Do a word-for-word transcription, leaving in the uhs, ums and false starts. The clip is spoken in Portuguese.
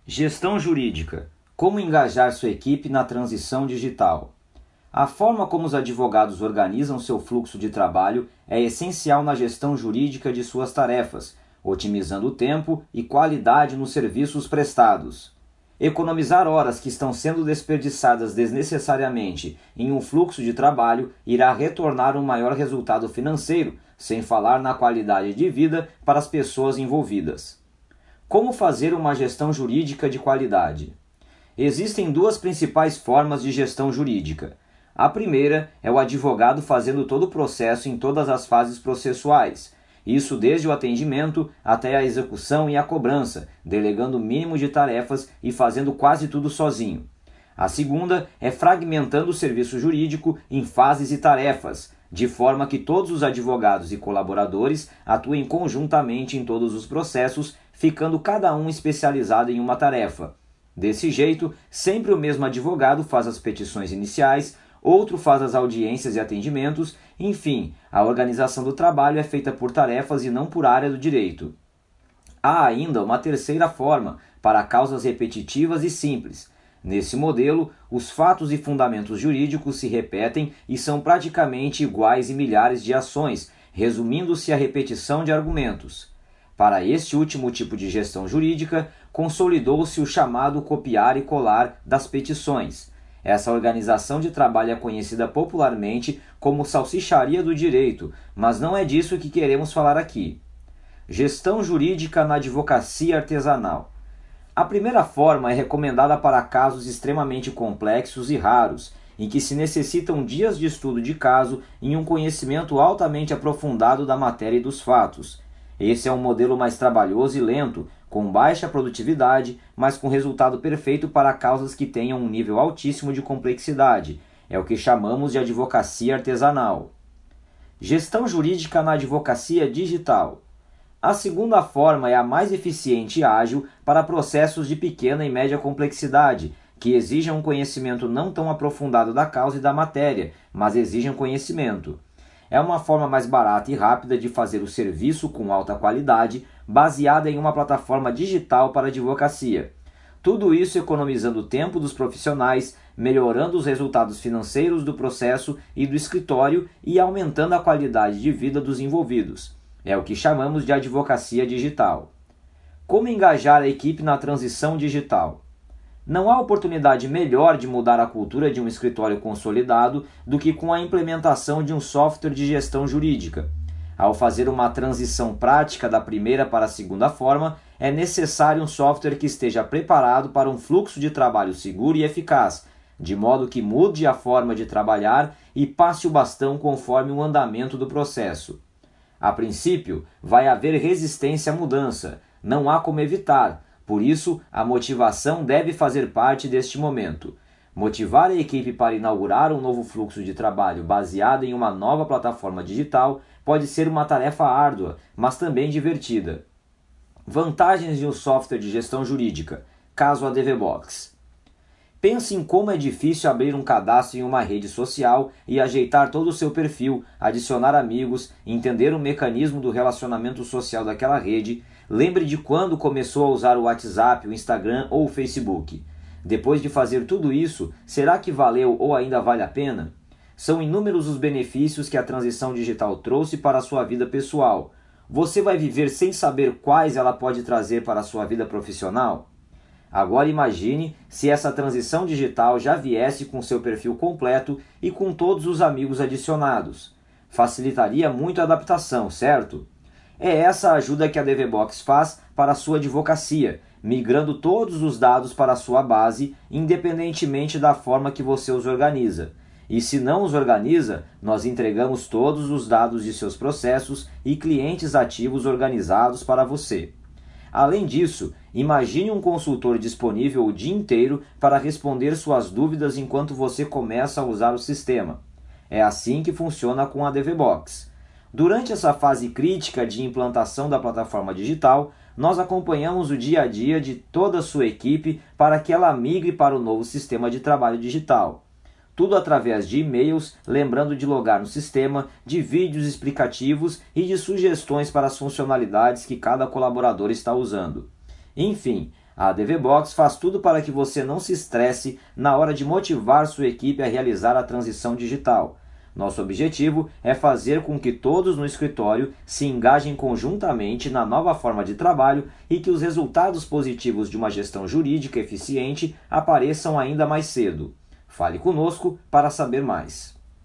Gestão jurídica. Como engajar sua equipe na transição digital? A forma como os advogados organizam seu fluxo de trabalho é essencial na gestão jurídica de suas tarefas, otimizando o tempo e qualidade nos serviços prestados. Economizar horas que estão sendo desperdiçadas desnecessariamente em um fluxo de trabalho irá retornar um maior resultado financeiro, sem falar na qualidade de vida para as pessoas envolvidas. Como fazer uma gestão jurídica de qualidade? Existem duas principais formas de gestão jurídica. A primeira é o advogado fazendo todo o processo em todas as fases processuais, isso desde o atendimento até a execução e a cobrança, delegando o mínimo de tarefas e fazendo quase tudo sozinho. A segunda é fragmentando o serviço jurídico em fases e tarefas, de forma que todos os advogados e colaboradores atuem conjuntamente em todos os processos, ficando cada um especializado em uma tarefa. Desse jeito, sempre o mesmo advogado faz as petições iniciais, outro faz as audiências e atendimentos, enfim, a organização do trabalho é feita por tarefas e não por área do direito. Há ainda uma terceira forma, para causas repetitivas e simples. Nesse modelo, os fatos e fundamentos jurídicos se repetem e são praticamente iguais em milhares de ações, resumindo-se a repetição de argumentos. Para este último tipo de gestão jurídica, consolidou-se o chamado copiar e colar das petições. Essa organização de trabalho é conhecida popularmente como salsicharia do direito, mas não é disso que queremos falar aqui. Gestão jurídica na advocacia artesanal. A primeira forma é recomendada para casos extremamente complexos e raros, em que se necessitam dias de estudo de caso e um conhecimento altamente aprofundado da matéria e dos fatos. Esse é um modelo mais trabalhoso e lento, com baixa produtividade, mas com resultado perfeito para causas que tenham um nível altíssimo de complexidade. É o que chamamos de advocacia artesanal. Gestão jurídica na advocacia digital. A segunda forma é a mais eficiente e ágil para processos de pequena e média complexidade, que exijam um conhecimento não tão aprofundado da causa e da matéria, mas exijam conhecimento. É uma forma mais barata e rápida de fazer o serviço com alta qualidade, baseada em uma plataforma digital para advocacia. Tudo isso economizando o tempo dos profissionais, melhorando os resultados financeiros do processo e do escritório e aumentando a qualidade de vida dos envolvidos. É o que chamamos de advocacia digital. Como engajar a equipe na transição digital? Não há oportunidade melhor de mudar a cultura de um escritório consolidado do que com a implementação de um software de gestão jurídica. Ao fazer uma transição prática da primeira para a segunda forma, é necessário um software que esteja preparado para um fluxo de trabalho seguro e eficaz, de modo que mude a forma de trabalhar e passe o bastão conforme o andamento do processo. A princípio, vai haver resistência à mudança, não há como evitar. Por isso, a motivação deve fazer parte deste momento. Motivar a equipe para inaugurar um novo fluxo de trabalho baseado em uma nova plataforma digital pode ser uma tarefa árdua, mas também divertida. Vantagens de um software de gestão jurídica, caso a DVBox. Pense em como é difícil abrir um cadastro em uma rede social e ajeitar todo o seu perfil, adicionar amigos, entender o mecanismo do relacionamento social daquela rede. Lembre de quando começou a usar o WhatsApp, o Instagram ou o Facebook. Depois de fazer tudo isso, será que valeu ou ainda vale a pena? São inúmeros os benefícios que a transição digital trouxe para a sua vida pessoal. Você vai viver sem saber quais ela pode trazer para a sua vida profissional? Agora imagine se essa transição digital já viesse com seu perfil completo e com todos os amigos adicionados. Facilitaria muito a adaptação, certo? É essa a ajuda que a DVBox faz para a sua advocacia, migrando todos os dados para a sua base, independentemente da forma que você os organiza. E se não os organiza, nós entregamos todos os dados de seus processos e clientes ativos organizados para você. Além disso, imagine um consultor disponível o dia inteiro para responder suas dúvidas enquanto você começa a usar o sistema. É assim que funciona com a DVBox. Durante essa fase crítica de implantação da plataforma digital, nós acompanhamos o dia a dia de toda a sua equipe para que ela migre para o novo sistema de trabalho digital. Tudo através de e-mails, lembrando de logar no sistema, de vídeos explicativos e de sugestões para as funcionalidades que cada colaborador está usando. Enfim, A ADVBox faz tudo para que você não se estresse na hora de motivar sua equipe a realizar a transição digital. Nosso objetivo é fazer com que todos no escritório se engajem conjuntamente na nova forma de trabalho e que os resultados positivos de uma gestão jurídica eficiente apareçam ainda mais cedo. Fale conosco para saber mais.